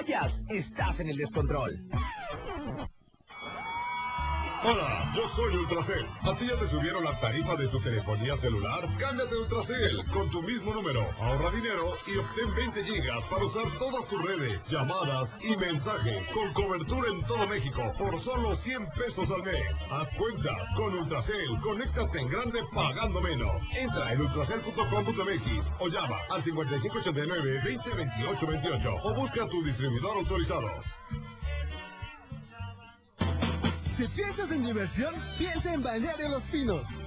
vayas, estás en el descontrol. Hola, yo soy Ultracel. ¿A ti ya te subieron la tarifa de tu telefonía celular? Cámbiate a Ultracel con tu mismo número. Ahorra dinero y obtén 20 gigas para usar todas tus redes, llamadas y mensajes con cobertura en todo México por solo 100 pesos al mes. Haz cuenta, con Ultracel, conéctate en grande pagando menos. Entra en ultracel.com.mx o llama al 5589-202828 o busca a tu distribuidor autorizado. Si piensas en diversión, piensa en Balneario Los Pinos.